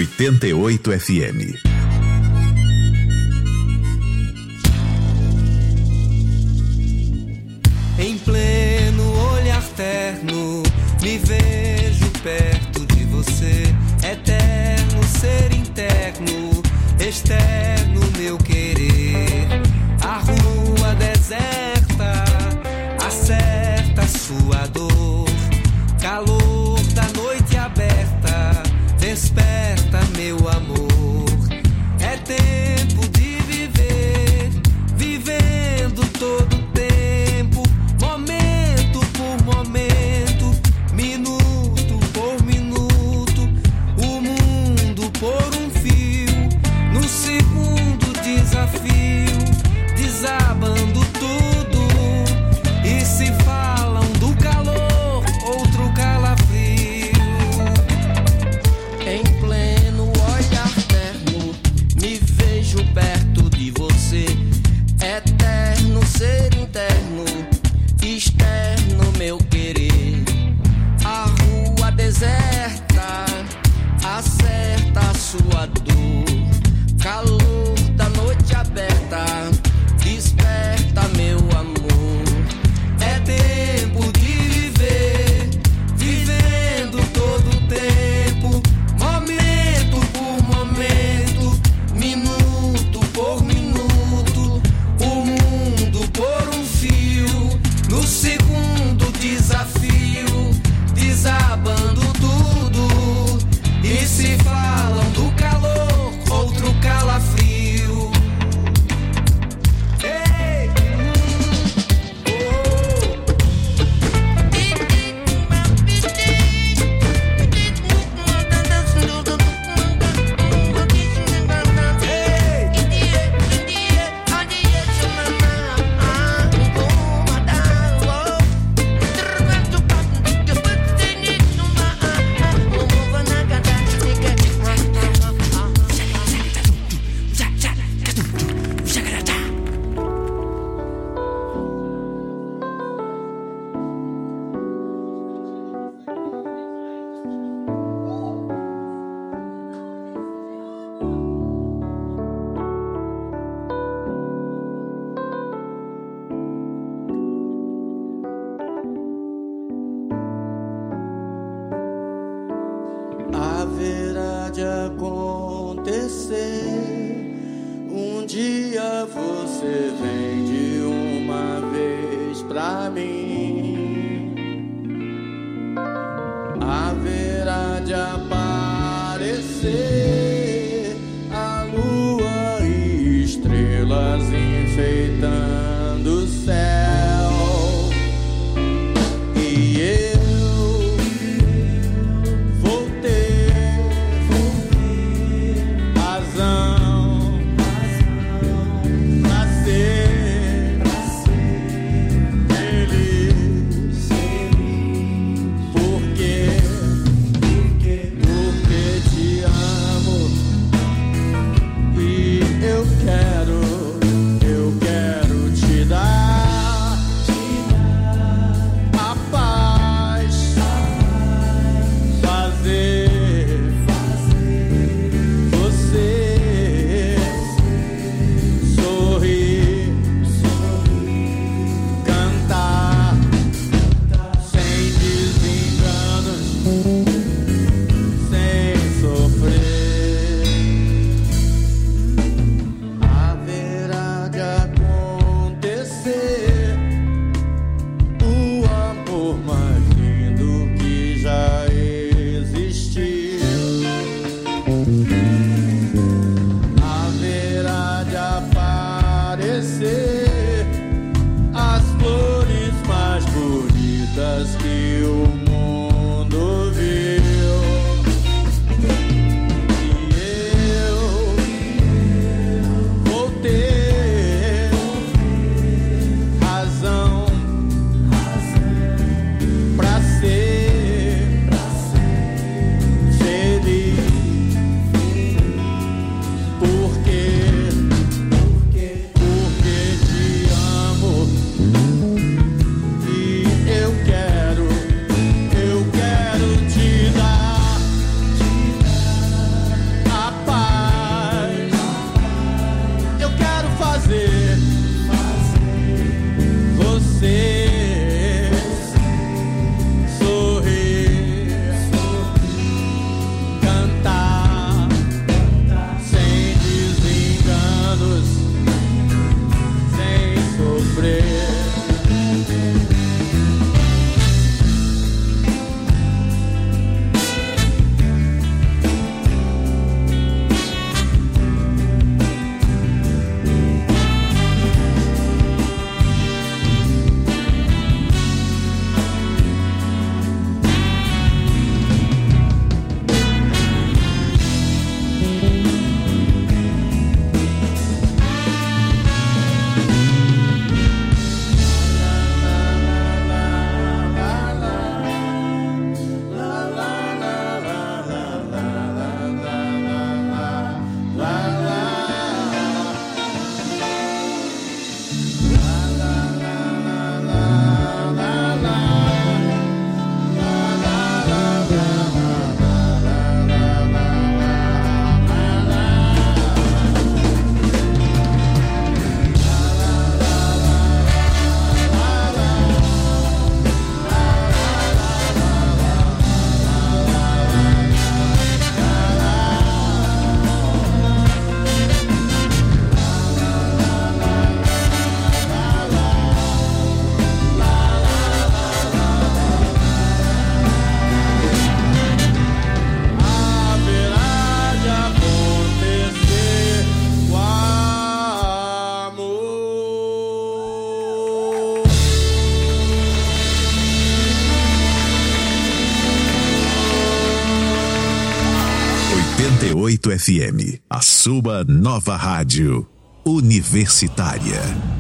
88 FM. Em pleno olhar terno, me vejo perto de você. Eterno ser interno, externo meu querer. A rua deserta, acerta sua dor. Calor da noite aberta, desperta meu amor. É tempo de viver, vivendo todo o tempo, momento por momento, minuto por minuto, o mundo por um fio, no segundo desafio, desabando tudo. E se falam do calor, outro calafrio. Em pleno olhar terno, me vejo perto de você. Eterno ser interno, externo meu querer. A rua deserta, acerta a sua dor. Calor da noite aberta, desperta meu amor. É tempo de viver, vivendo todo o tempo, momento por momento, minuto por minuto, o mundo por um fio, no segundo desafio, desabando tudo. E se falam do calor, outro calafrio. Ei, haverá de acontecer. Um dia você vem de uma vez pra mim. Haverá de aparecer a lua e estrelas enfeitando o céu. E eu vou ter razão pra ser feliz. Porque te amo. 98 FM, a sua nova rádio universitária.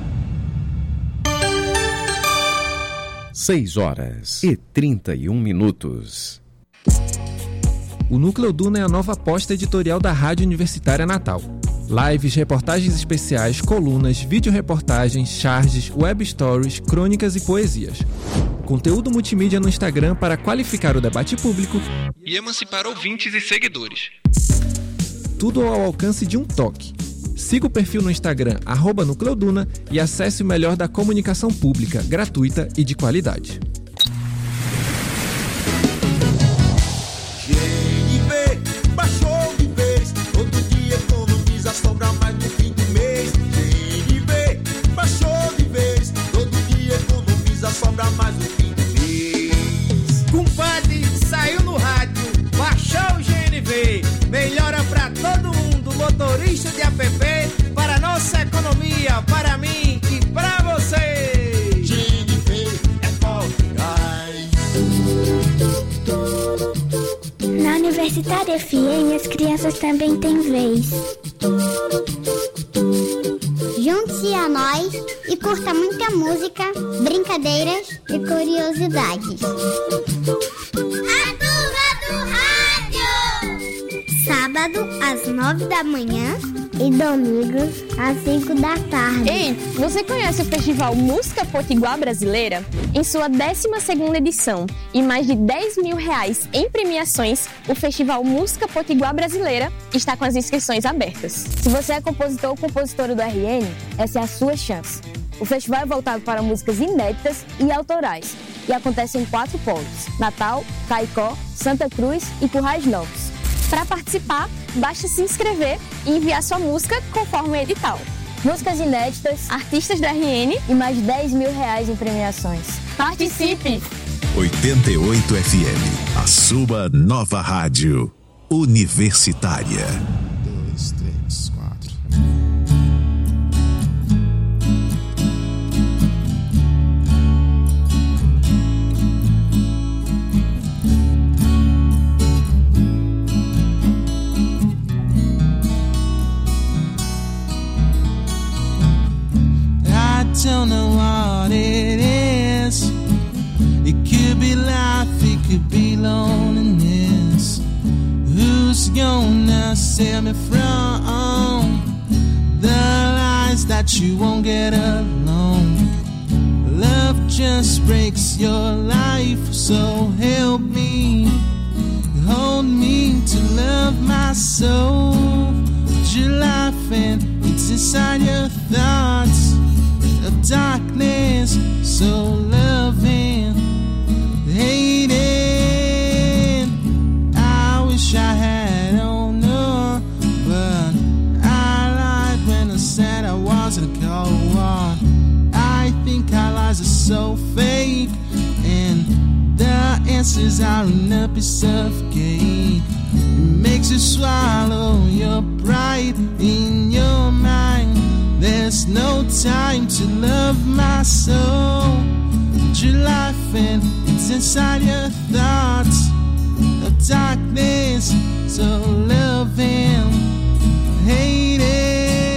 6h31. O Núcleo Duna é a nova aposta editorial da Rádio Universitária Natal. Lives, reportagens especiais, colunas, vídeo-reportagens, charges, web stories, crônicas e poesias. Conteúdo multimídia no Instagram para qualificar o debate público e emancipar ouvintes e seguidores. Tudo ao alcance de um toque. Siga o perfil no Instagram @NúcleoDuna e acesse o melhor da comunicação pública, gratuita e de qualidade. GNV baixou de vez, todo dia economiza, sobra mais no fim do mês. GNV baixou de vez, todo dia economiza, sobra mais no fim do mês. Compadre, saiu no rádio, baixou o GNV, melhora pra todo mundo, motorista de app, para nossa economia, para mim e pra você. GNV é forte. Na Universitária FM, as crianças também têm vez. Junte-se a nós e curta muita música, brincadeiras e curiosidades. A turma do rádio! Sábado, às 9 da manhã e domingo, às 5 da tarde. Ei, você conhece o Festival Música Potiguar Brasileira? Em sua 12ª edição e mais de R$10 mil em premiações, o Festival Música Potiguar Brasileira está com as inscrições abertas. Se você é compositor ou compositora do RN, essa é a sua chance. O festival é voltado para músicas inéditas e autorais e acontece em 4 polos: Natal, Caicó, Santa Cruz e Currais Novos. Para participar, basta se inscrever e enviar sua música conforme o edital. Músicas inéditas, artistas da RN e mais de R$10 mil em premiações. Participe! 88 FM, a sua nova rádio universitária. 2, 3, 4. Don't know what it is. It could be life, it could be loneliness. Who's gonna save me from the lies that you won't get alone? Love just breaks your life, so help me, hold me to love my soul. Your life and it's inside your thoughts. Of darkness, so loving, hating. I wish I had known, but I lied when I said I wasn't a cold one. I think our lies are so fake, and the answers are in a piece of cake. It makes you swallow your pride in your mind. There's no time to love my soul. Your life and it's inside your thoughts of darkness, so loving, hating.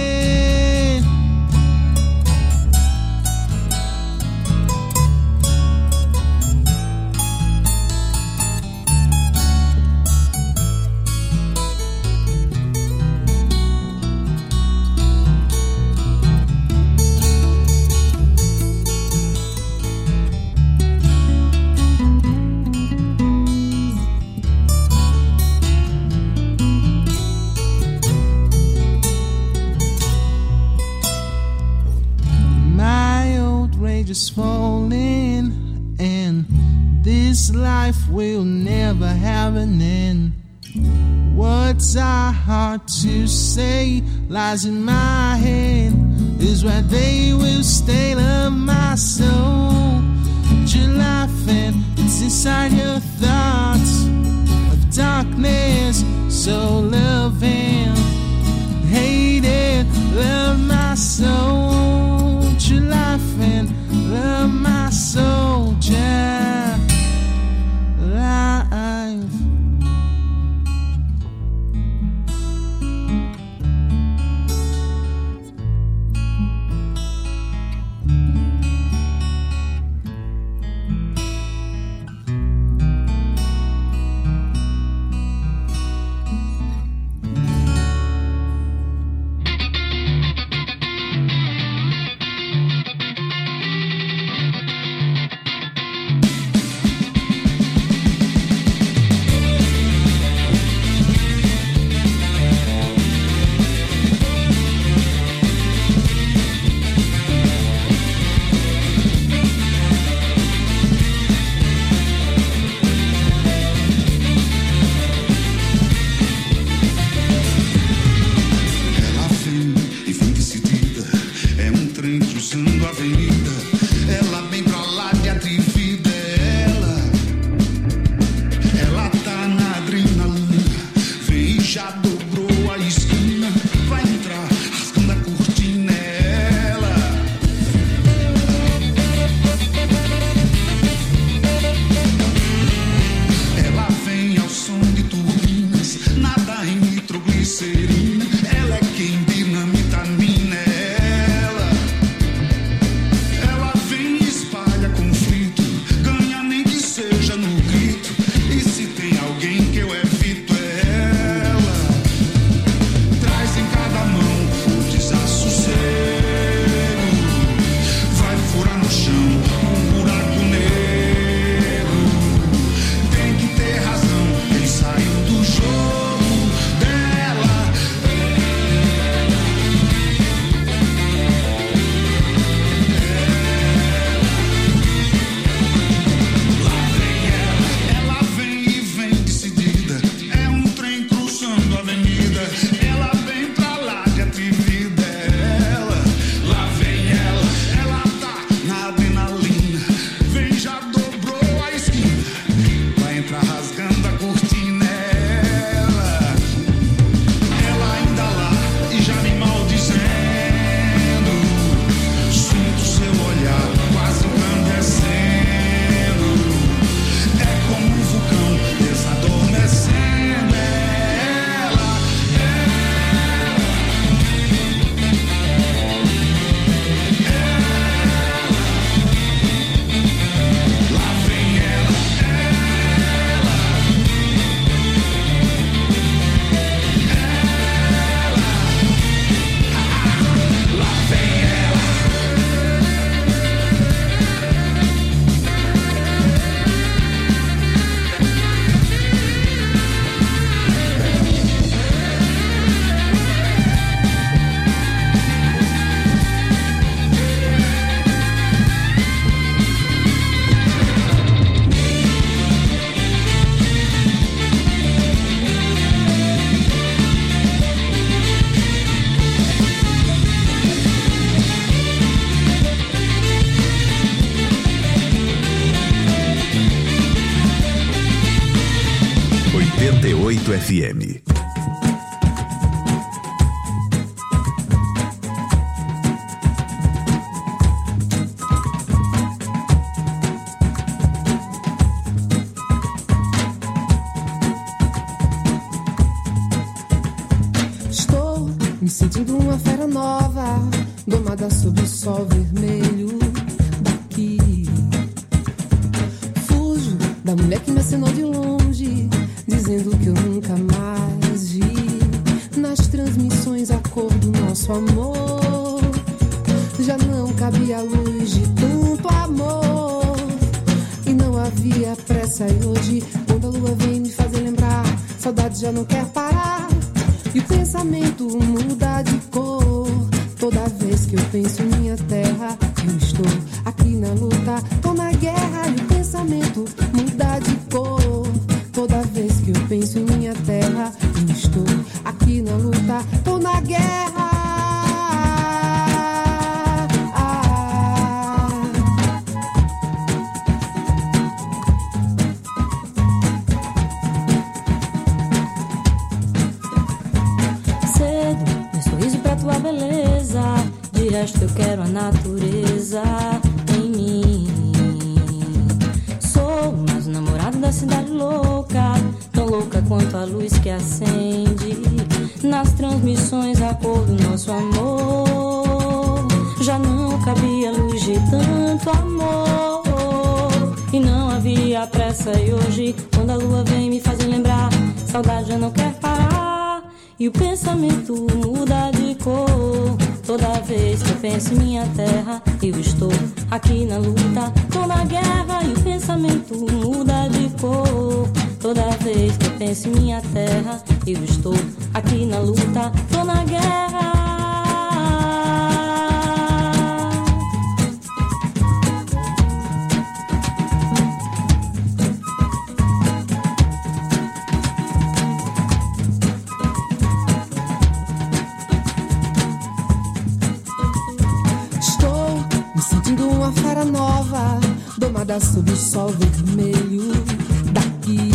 Just falling, and this life will never have an end. Words are hard to say, lies in my head is where they will stay. Love my soul, your life and it's inside your thoughts of darkness, so loving, hated. Love my soul, your life and love my soldier life. vida. Ela vem pra lá de atrevida. Ela tá na adrenalina. Vem, já dobrou a esquina. Vai entrar rasgando a cortina. Ela vem ao som de turbinas. Nada em nitroglicerina. Ela é quem dinamita a mina. Ela vem e espalha conflito. Ganha nem que seja no grito. E se tem alguém que eu evito é ela. Traz em cada mão o desassossego. Vai furar no chão um buraco negro. Tem que ter razão quem saiu do jogo dela. Ela vem e vem decidida. É um trem cruzando a avenida. Ela vem pra lá de atrevida. Lá vem ela tá na adrenalina. Vem, já dobrou a esquina. Vai entrar rasgando a cortina. Ela ainda lá e já me maldizendo. Sinto seu olhar quase engrandecendo. É como um vulcão desadormecendo. Lá vem ela. Lá vem ela. 88 FM. Estou me sentindo uma fera nova, domada sob o sol vermelho daqui. Fujo da mulher que me acenou de longe, dizendo que eu nunca mais vi. Nas transmissões a cor do nosso amor, já não cabia a luz de tanto amor. E não havia pressa, e hoje, quando a lua vem me fazer lembrar, saudade já não quer parar. E o pensamento muda de cor. Toda vez que eu penso em minha terra, eu estou aqui na luta, tô na guerra. E o pensamento muda de cor. Toda vez que eu penso em minha terra, eu estou aqui na luta, tô na guerra. Tua beleza, de resto eu quero a natureza em mim. Sou mais namorado da cidade louca, tão louca quanto a luz que acende nas transmissões a cor do nosso amor. Já não cabia a luz de tanto amor, e não havia pressa. E hoje, quando a lua vem me fazer lembrar, saudade já não quer parar. E o pensamento muda de cor. Toda vez que eu penso em minha terra, eu estou aqui na luta, tô na guerra. E o pensamento muda de cor. Toda vez que eu penso em minha terra, eu estou aqui na luta, tô na guerra. Buscando uma fera nova, domada sob o sol vermelho daqui.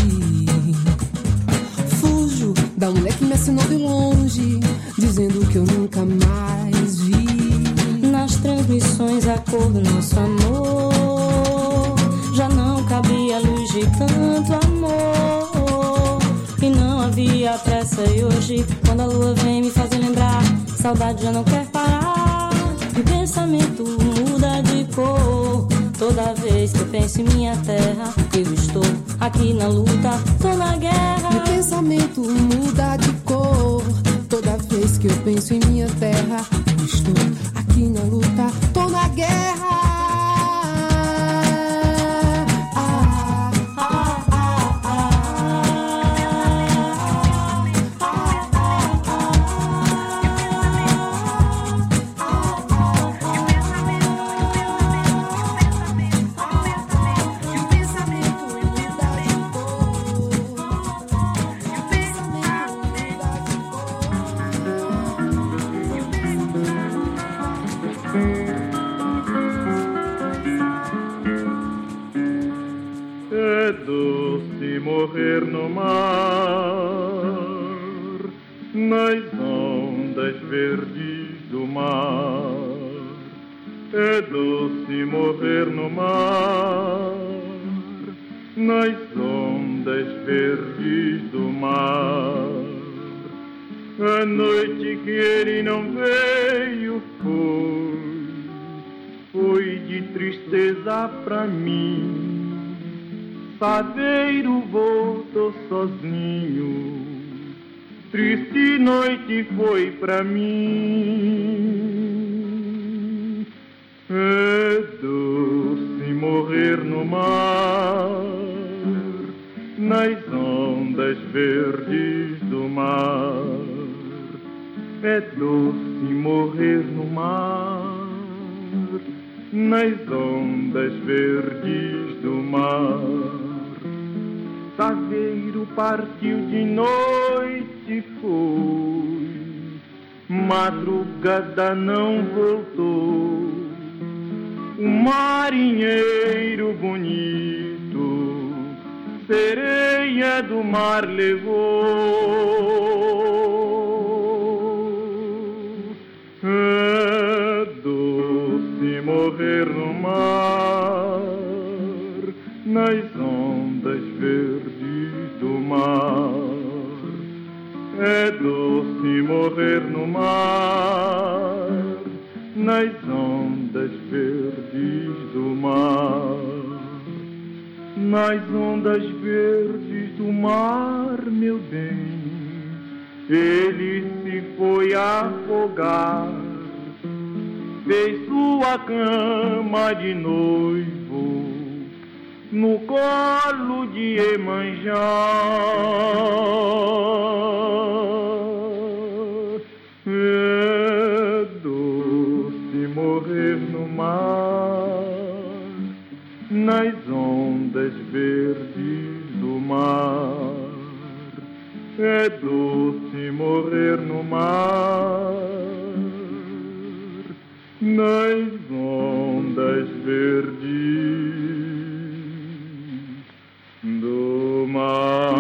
Fujo da mulher que me assinou de longe, dizendo que eu nunca mais vi. Nas transmissões a cor do nosso amor, já não cabia a luz de tanto amor. E não havia pressa, e hoje, quando a lua vem me fazer lembrar, saudade já não quer parar. E o pensamento muda de cor. Toda vez que eu penso em minha terra, eu estou aqui na luta, tô na guerra. Meu pensamento muda de cor. Toda vez que eu penso em minha terra, eu estou aqui na luta, tô na guerra. Morrer no mar, nas ondas verdes do mar. É doce morrer no mar, nas ondas verdes do mar. A noite que ele não veio foi de tristeza pra mim. Padeiro voltou sozinho, triste noite foi pra mim. É doce morrer no mar, nas ondas verdes do mar. É doce morrer no mar, nas ondas verdes do mar. Saveiro partiu de noite, foi, madrugada não voltou. O marinheiro bonito, sereia do mar levou. É doce morrer no mar, nas ondas verdes do mar. É doce morrer no mar, nas ondas verdes do mar. Nas ondas verdes do mar, meu bem, ele se foi afogar. Fez sua cama de noivo no colo de Iemanjá. É doce morrer no mar, nas ondas verdes do mar. É doce morrer no mar, nas ondas verdes do mar.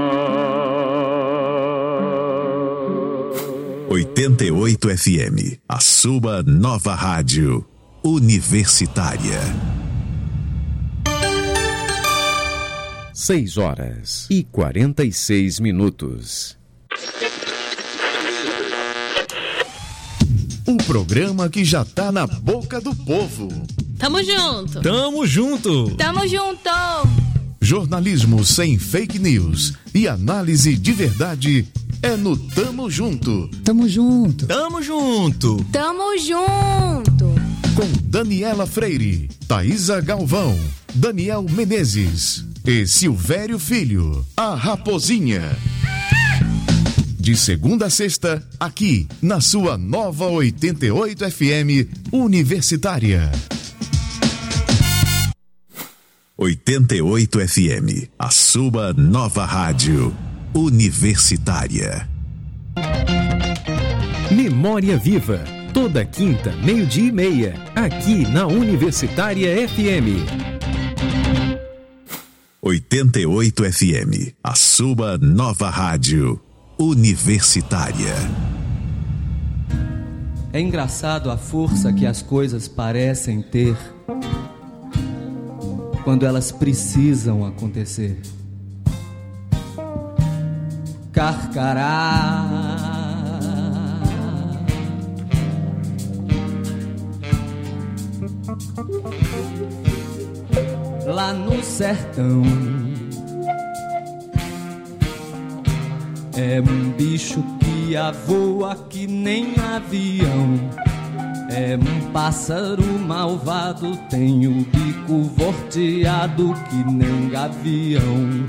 88 FM, a sua nova rádio universitária. 6h46. Um programa que já tá na boca do povo. Tamo junto. Tamo junto. Tamo junto. Jornalismo sem fake news e análise de verdade é no Tamo Junto. Tamo junto. Tamo junto. Tamo junto. Com Daniela Freire, Thaisa Galvão, Daniel Menezes e Silvério Filho, a Raposinha. De segunda a sexta, aqui na sua nova 88 FM Universitária. 88 FM, a sua nova rádio universitária. Memória Viva, Toda quinta, 12:30, aqui na Universitária FM. 88 FM, a sua nova rádio universitária. É engraçado a força que as coisas parecem ter quando elas precisam acontecer. Carcará, lá no sertão, é um bicho que voa que nem avião. É um pássaro malvado, tem o bico volteado que nem gavião.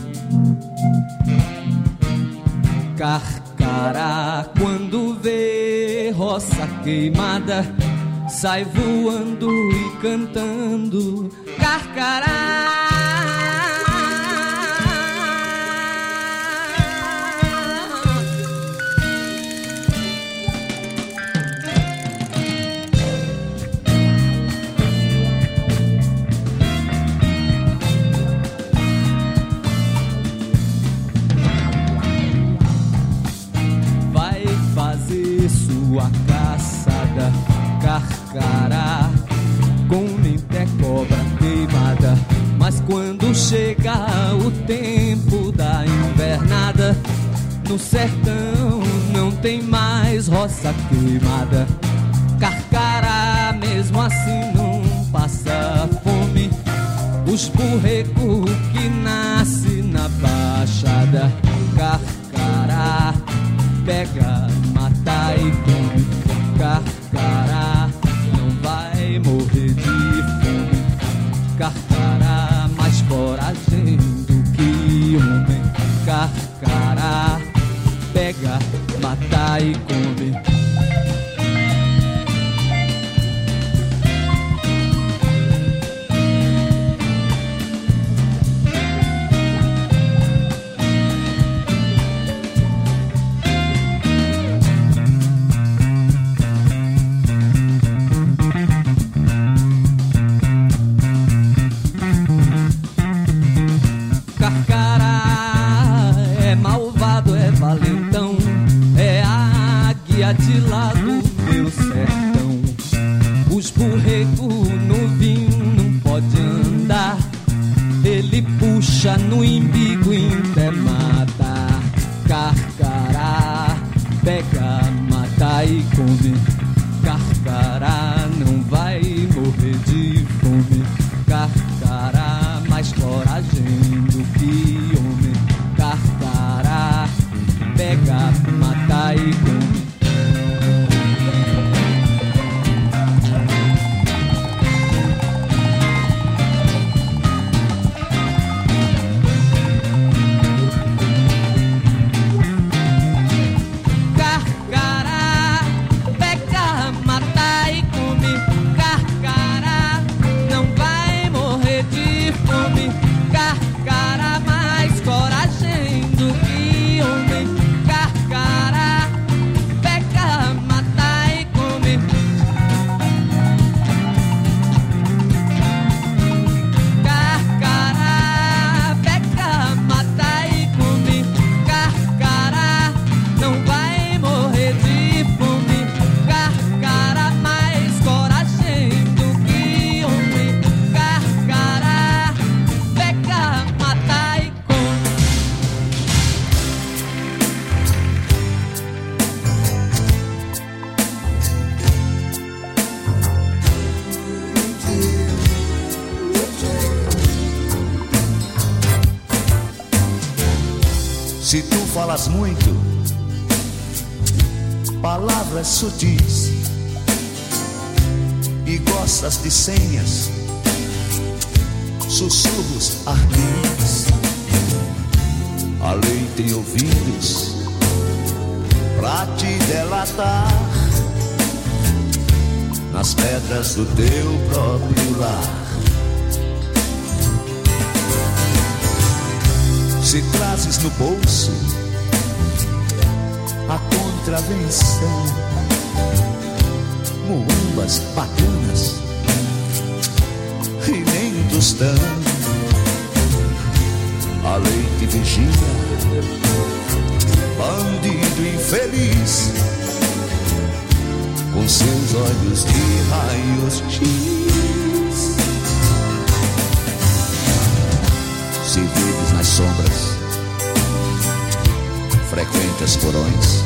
Carcará, quando vê roça queimada, sai voando e cantando. Carcará, vai fazer sua caçada. Carcará, come até cobra queimada. Mas quando chega o tempo da invernada, no sertão não tem mais roça queimada. Carcará, mesmo assim, não passa fome. Os burrecos que nascem na baixada. Carcará, pega, mata e come. Carcará, não vai morrer de fome. Carcará, mais coragem do que homem. Carcará, pega, mata e come. De lá do meu sertão, os burrecos no vinho não pode andar. Ele puxa no imbigo e até mata. Carcará, pega, mata e come. Carcará, não vai morrer de fome. Carcará, mais coragem do que homem. Carcará, pega, mata e come. Se tu falas muito, palavras sutis, e gostas de senhas, sussurros ardentes, a lei tem ouvidos pra te delatar nas pedras do teu próprio lar. Se trazes no bolso a contravenção, muambas bacanas e nem um tostão. A lei te vigia, bandido infeliz, com seus olhos de raios X. Se vives nas sombras, frequentas porões,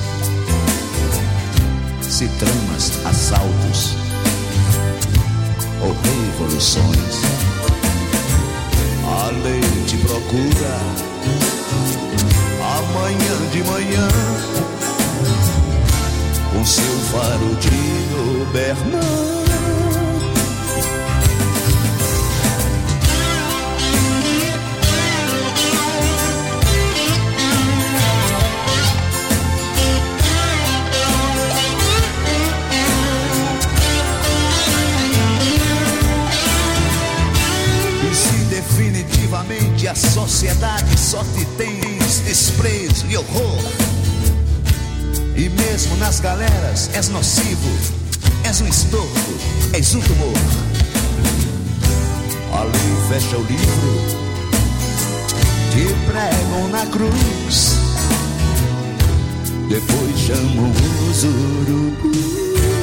se tramas assaltos ou revoluções, a lei te procura amanhã de manhã, com seu faro de Doberman. Definitivamente a sociedade só te tem desprezo e horror, e mesmo nas galeras és nocivo, és um estorvo, és um tumor. A lei fecha o livro, te pregam na cruz, depois chamam os urubus.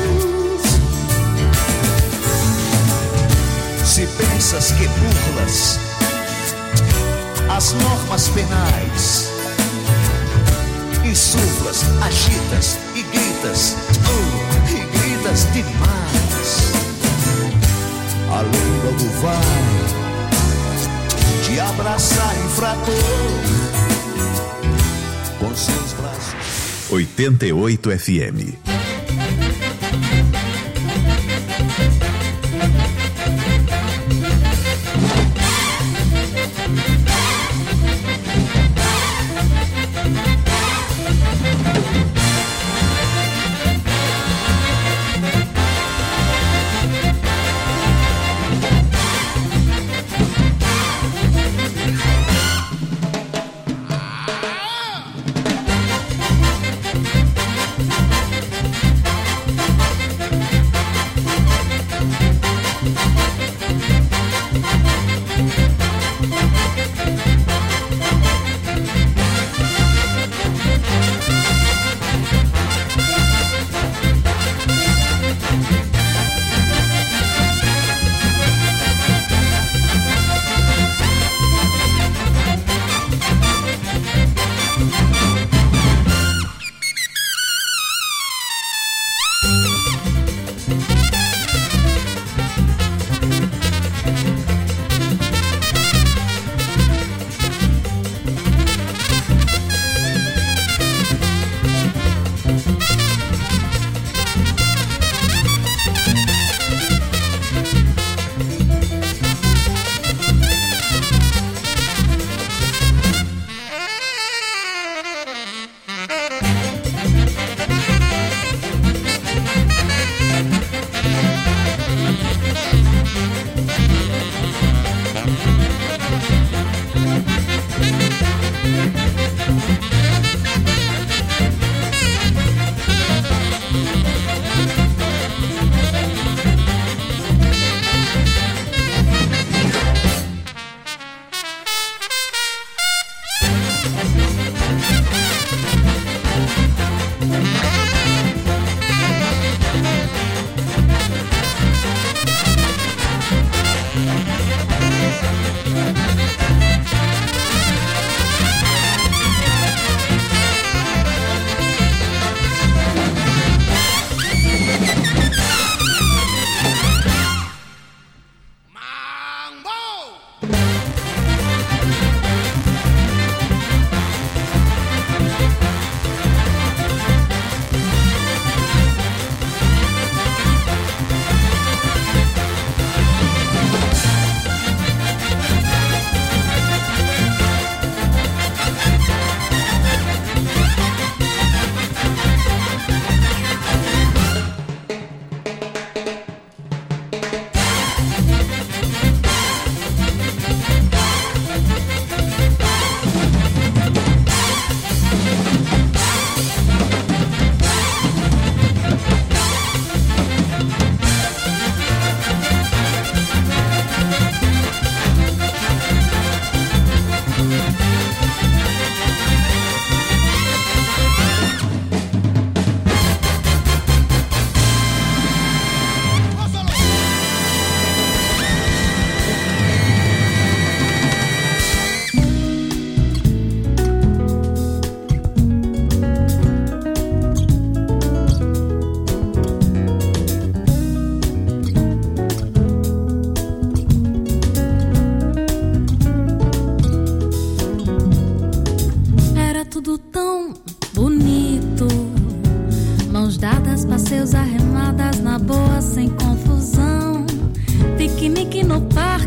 Se pensas que burlas as normas penais, insuflas, agitas e gritas, e gritas demais, a lei logo vai te abraçar, infrator, com seus braços. 88 FM.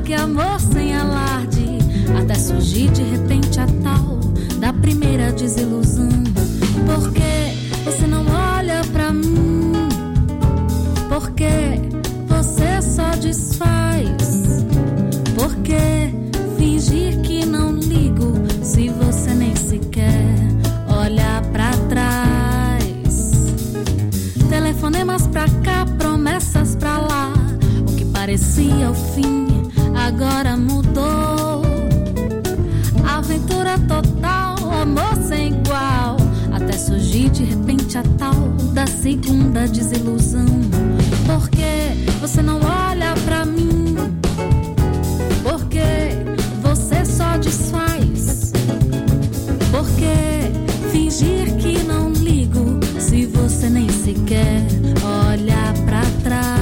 que amor sem alarde, até surgir de repente a tal da primeira desilusão. Por que você não olha pra mim? Por que você só desfaz? Por que fingir que não ligo se você nem sequer olha pra trás? Telefonemas pra cá, promessas pra lá. O que parecia o fim agora mudou. Aventura total, amor sem igual, até surgir de repente a tal da segunda desilusão. Por que você não olha pra mim? Por que você só desfaz? Por que fingir que não ligo se você nem sequer olha pra trás?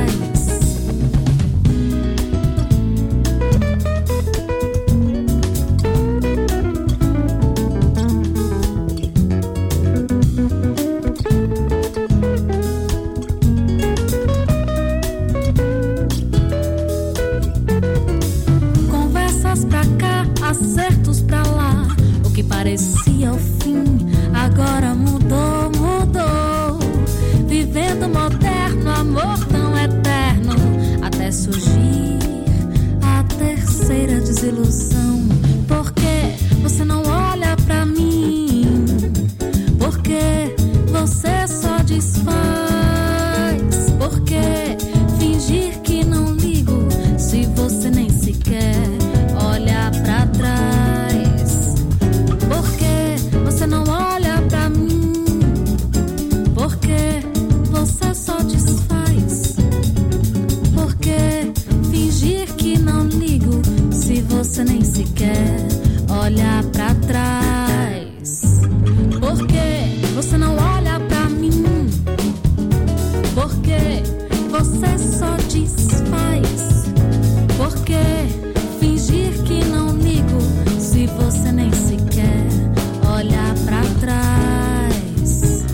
Acertos pra lá, o que parecia o fim agora mudou, mudou. Vivendo moderno, amor tão eterno, até surgir a terceira desilusão. Por que você não olha pra mim? Por que você só desfaz? Por que fingir que não ligo se você nem sequer olha pra trás? Por que você não olha pra mim? Por que você só desfaz? Por que fingir que não ligo se você nem sequer olha pra trás? Por que você não olha pra mim? Por que você só desfaz? Por que fingir que não ligo se você nem sequer olha pra trás?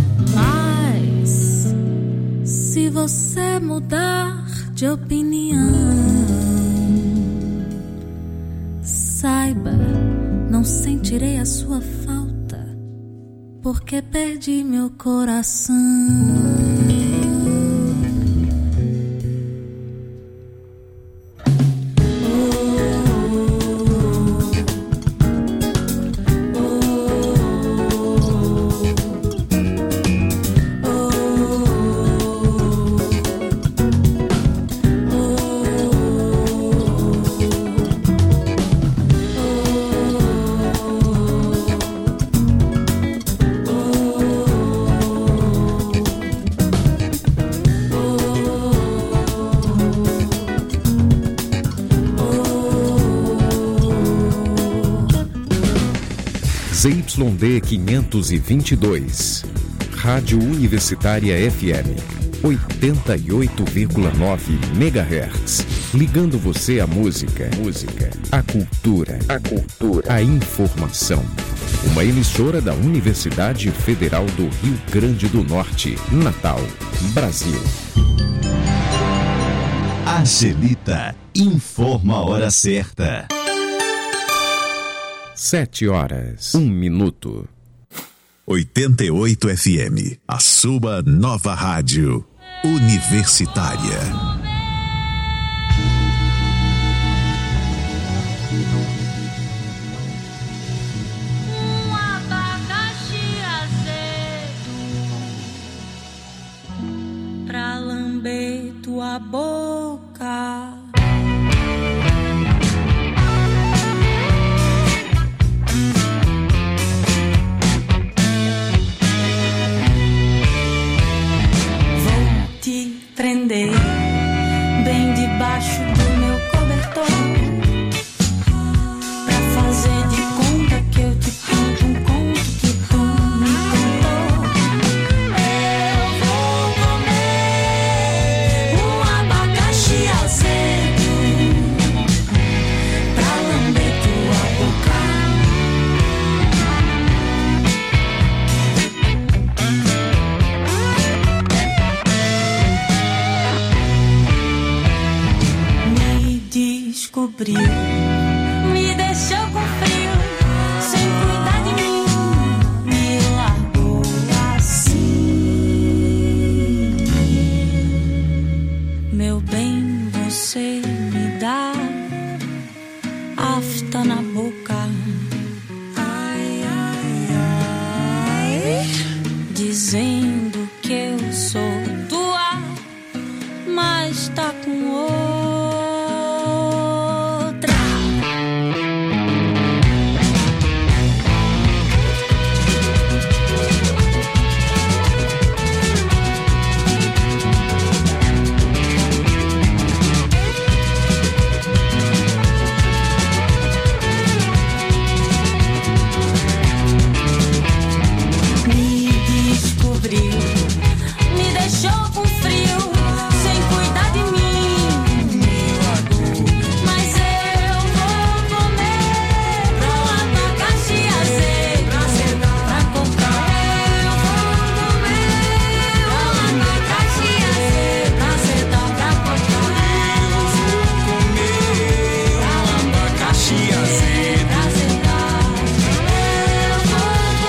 Mas se você mudar de opinião, saiba, não sentirei a sua falta, porque perdi meu coração. ZYD 522, Rádio Universitária FM, 88,9 MHz, ligando você à música, à cultura, à informação. Uma emissora da Universidade Federal do Rio Grande do Norte, Natal, Brasil. Angelita informa a hora certa. 7h01. 88 FM, a sua nova rádio universitária. Pra lamber tua boca. Prender descobriu, me deixou com frio, sem cuidar de mim, me largou assim. Meu bem, você me dá afta na boca, ai, ai, ai, dizendo que eu sou tua, mas tá com outra. Me descobriu, me deixou com frio, sem cuidar de mim, me largou. Mas eu vou comer pão, abacaxi azedo pra comprar. Eu vou comer pão, abacaxi azedo pra comprar. Eu vou comer pão, abacaxi azedo pra comprar. Eu vou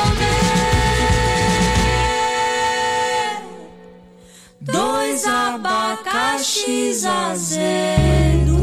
comer 2 abacaxis azedos.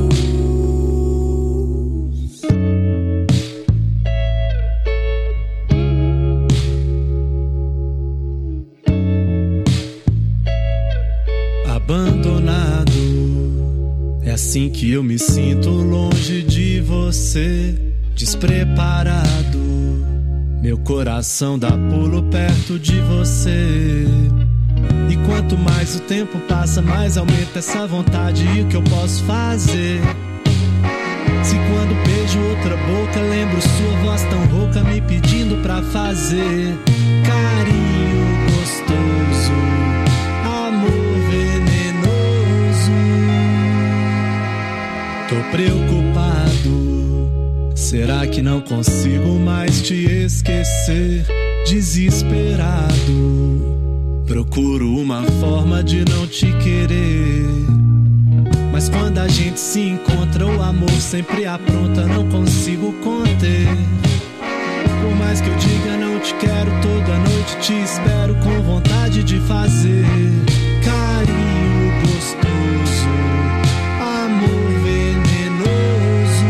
Abandonado, é assim que eu me sinto longe de você, despreparado. Meu coração dá pulo perto de você. E quanto mais o tempo passa, mais aumenta essa vontade. E o que eu posso fazer? Se quando beijo outra boca, lembro sua voz tão rouca me pedindo pra fazer carinho gostoso, amor venenoso. Tô preocupado, será que não consigo mais te esquecer? Desesperado, procuro uma forma de não te querer. Mas quando a gente se encontra, o amor sempre apronta, não consigo conter. Por mais que eu diga não te quero, toda noite te espero com vontade de fazer carinho gostoso, amor venenoso.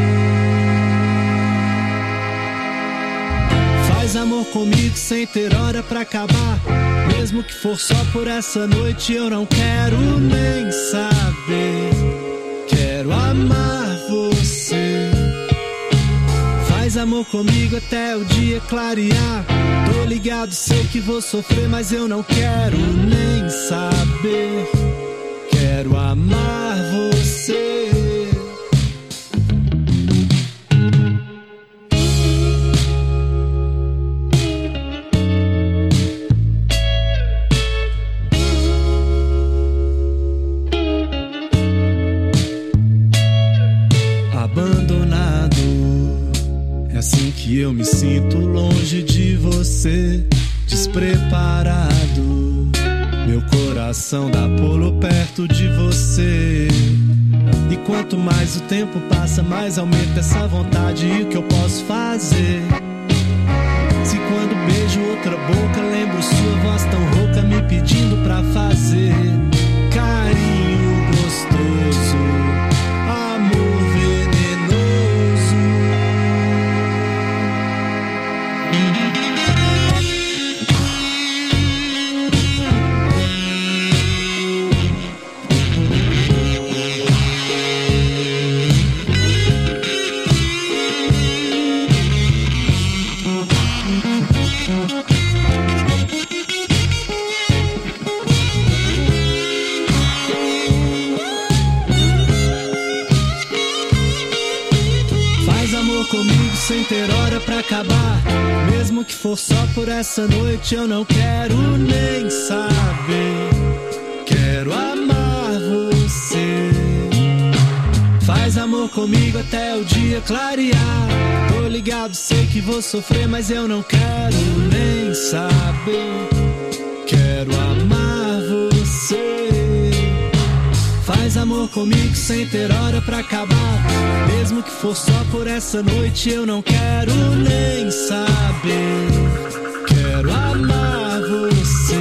Faz amor comigo sem ter hora pra acabar, mesmo que for só por essa noite. Eu não quero nem saber, quero amar você. Faz amor comigo até o dia clarear. Tô ligado, sei que vou sofrer, mas eu não quero nem saber, quero amar você. É assim que eu me sinto longe de você, despreparado. Meu coração dá pulo perto de você. E quanto mais o tempo passa, mais aumenta essa vontade. E o que eu posso fazer? Se quando beijo outra boca, lembro sua voz tão rouca me pedindo pra fazer carinho gostoso, amor venenoso. Comigo sem ter hora pra acabar, mesmo que for só por essa noite. Eu não quero nem saber, quero amar você. Faz amor comigo até o dia clarear. Tô ligado, sei que vou sofrer, mas eu não quero nem saber, quero amar você. Faz Faz amor comigo sem ter hora pra acabar. Mesmo que for só por essa noite, eu não quero nem saber. Quero amar você.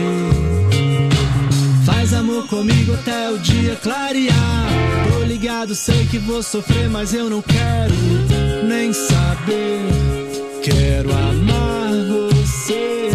Faz amor comigo até o dia clarear. Tô ligado, sei que vou sofrer, mas eu não quero nem saber. Quero amar você.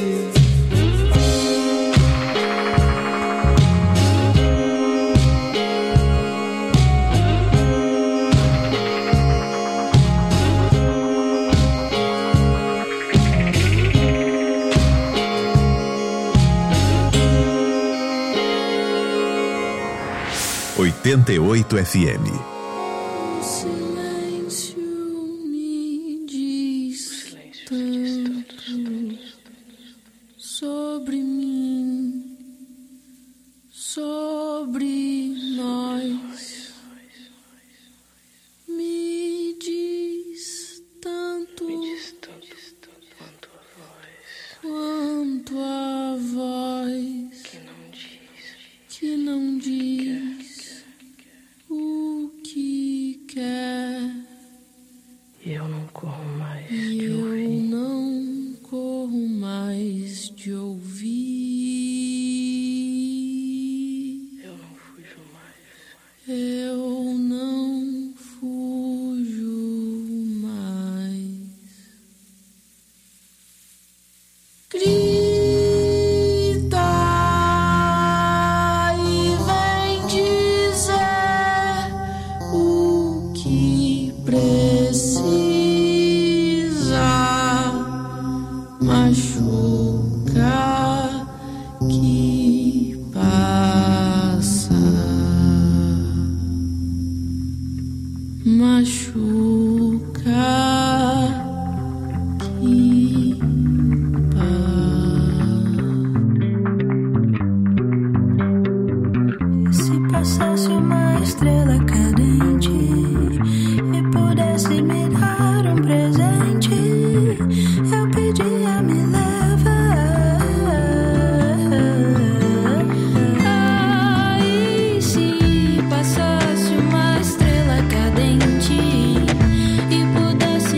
88 FM. O silêncio me diz tanto sobre mim, sobre nós. Me diz tanto quanto a voz que não diz o que quer. Eu não corro mais E de eu ouvir. não corro mais de ouvir. Eu não fujo mais. Eu não fujo mais. Grita e vem dizer o que precisa. Machuca que passa. Machuca que passa. Se passasse uma estrela cadente e pudesse me dar um presente, eu pedia, me leva. Ai, se passasse uma estrela cadente e pudesse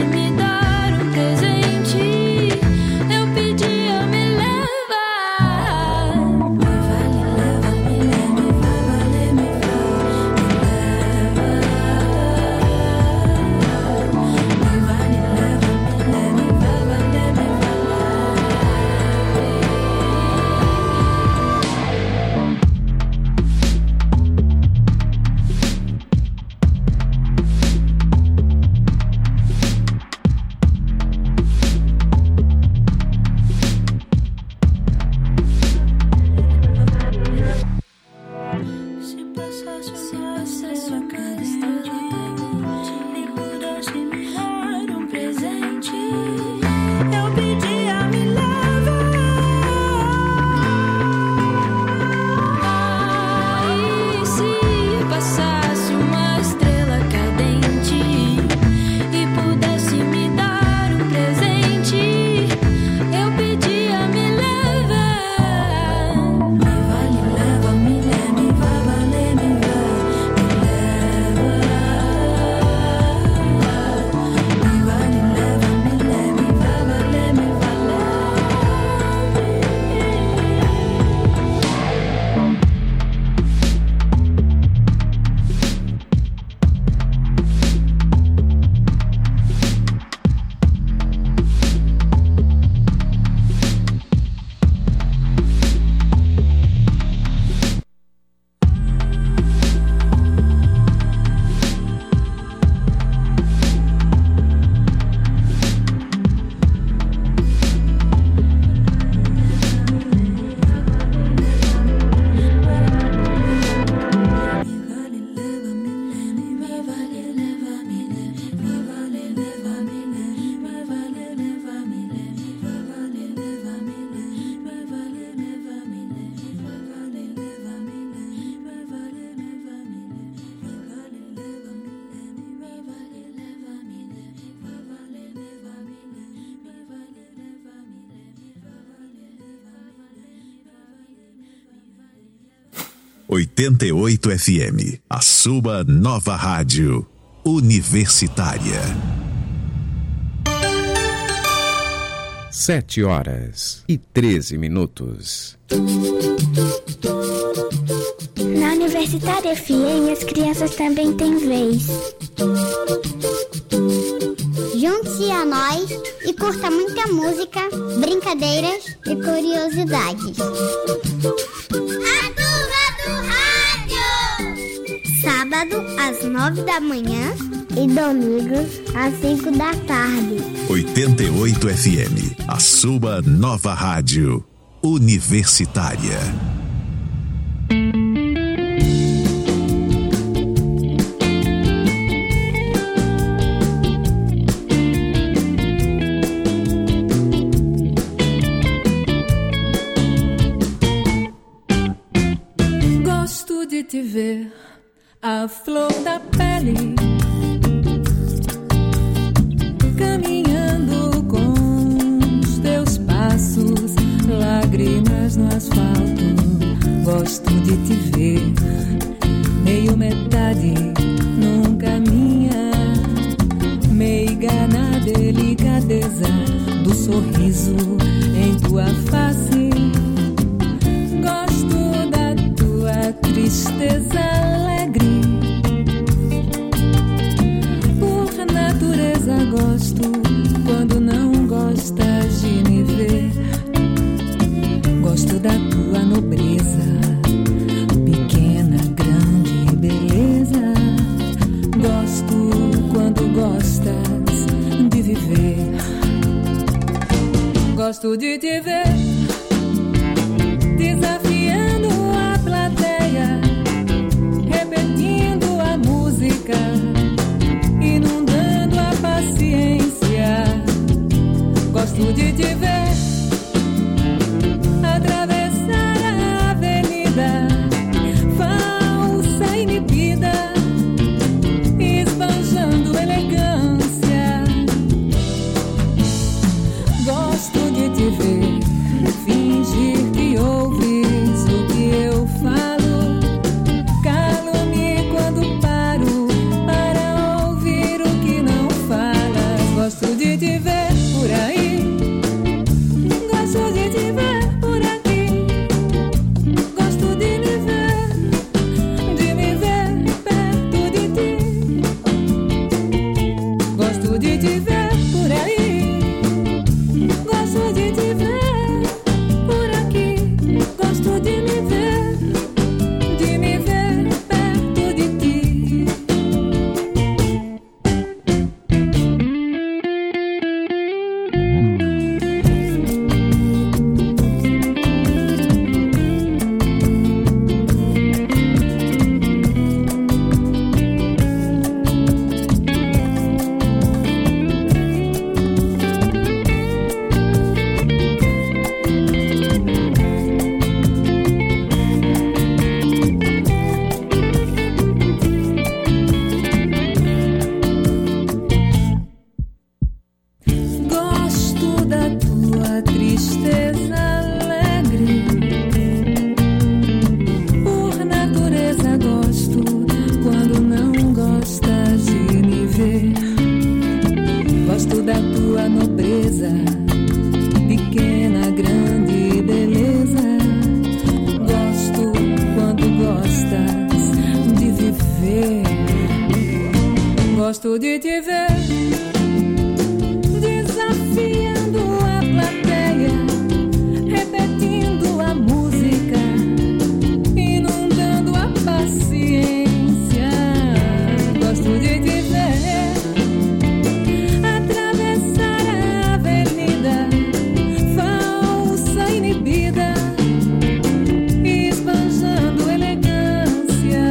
88 FM, a sua nova rádio universitária. 7h13. Na Universitária FM, as crianças também têm vez. Junte-se a nós e curta muita música, brincadeiras e curiosidades. A Turma do Rádio! Sábado às 9 da manhã e domingos às 5 da tarde. 88 FM, a sua nova rádio universitária. Gosto de te ver, a flor da pele, caminhando com os teus passos, lágrimas no asfalto. Gosto de te ver, meio metade, nunca minha, meiga na delicadeza do sorriso em tua face. Gosto da tua tristeza alegre, por natureza gosto quando não gostas de me ver. Gosto da tua nobreza, pequena, grande beleza. Gosto quando gostas de viver. Gosto de te ver desafiando a plateia, repetindo a música, inundando a paciência. Gosto de te ver atravessar a avenida, falsa, inibida, esbanjando elegância. Gosto de te ver fingir que ouves o que eu falo. Calo-me quando paro para ouvir o que não falas. Gosto de te ver por aí, gosto de te ver por aqui. Gosto de me ver perto de ti. Gosto de te ver por aí, gosto de te ver por aqui. Gosto de me ver perto de ti. Gosto da tua tristeza alegre, por natureza gosto quando não gostas de me ver. Gosto da tua nobreza, pequena, grande beleza. Gosto quando gostas de viver. Gosto de te ver desafiando a plateia, repetindo a música, inundando a paciência. Gosto de te ver atravessar a avenida, falsa, inibida, esbanjando elegância.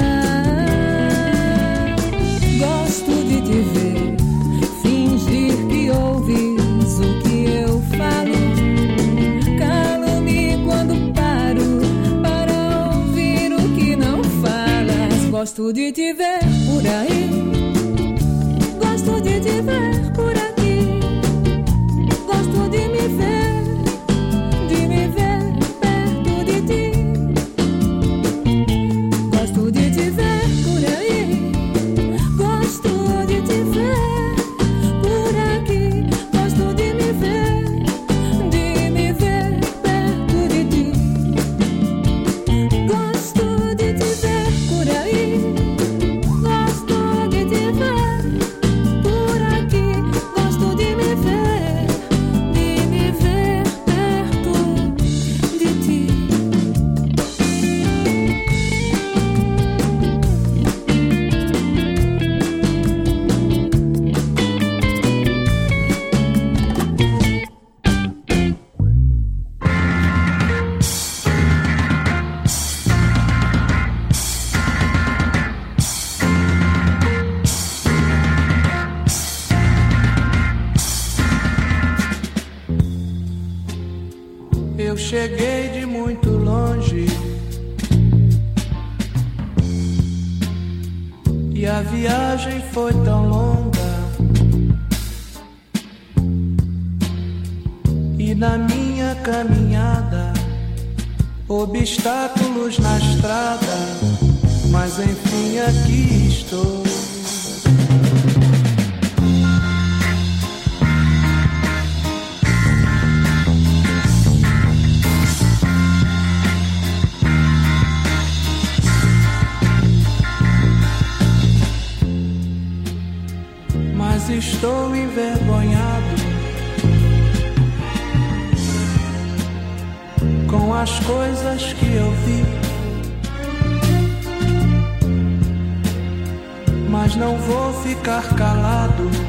Gosto de te ver fingir que ouves o que eu falo. Calo-me quando paro para ouvir o que não falas. Gosto de te ver por aí, gosto de te ver por aqui. Gosto de me ver perto de ti. cheguei de muito longe e a viagem foi tão longa, e na minha caminhada obstáculos na estrada, mas enfim aqui estou. Mas estou envergonhado com as coisas que eu vi, mas não vou ficar calado